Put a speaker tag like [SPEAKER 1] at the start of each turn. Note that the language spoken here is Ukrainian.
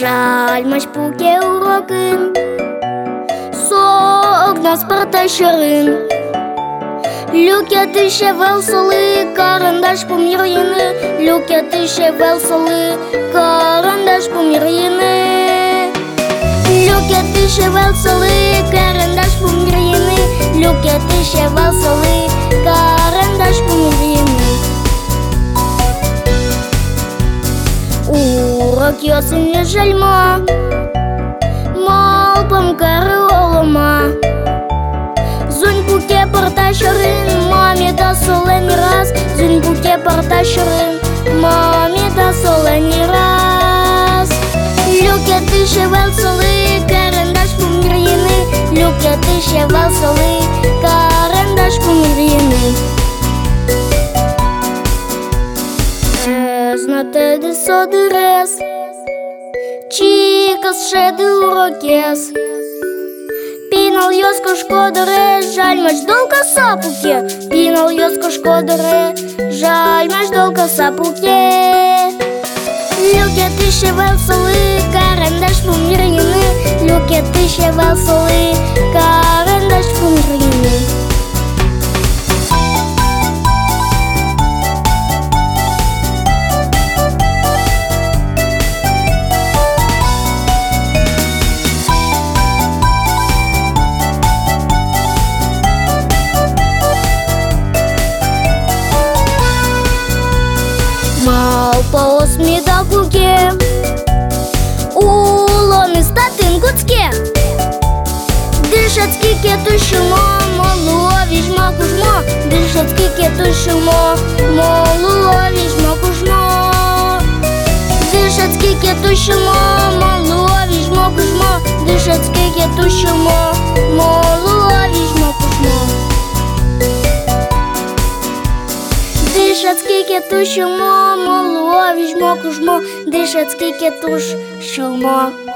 [SPEAKER 1] Жаль, мать пуке урокин, согна спарта щарин. Люкети ще велсоли, карандаш помір'їни. Люкети ще велсоли, карандаш помір'їни. Люкети ще велсоли, карандаш помір'їни. Люкети ще велсоли, карандаш помір'їни. Урок йосені жальма, малпом кариолома. Зунь пуке парта щарин, мамі да солені раз. Зунь пуке парта щарин, мамі да солені раз. Люкети ще велсоли, карандаш помір'їни. Люкети ще велсоли, карандаш помір'їни. Знате де содерес, чікас ще де урокес. Пінал йоско шкодере, жаль мач долка сапуке. Пінал йоско шкодере, жаль мач долка сапуке. Люкети ще велсоли, карандаш помір'їни. Люкети ще велсоли, карандаш помір'їни. Малпа осміда куке, улони статин куцке. Дишацькі кетушимо, молові жма кужмо. Дишацькі кетушимо, молові жма кужмо. Дишацькі кетушимо, молові жма кужмо. Дишацькі кетушимо, молові жма кужмо. Дишацькі кетушимо, молові жма кужмо. Дишацькі кетушимо.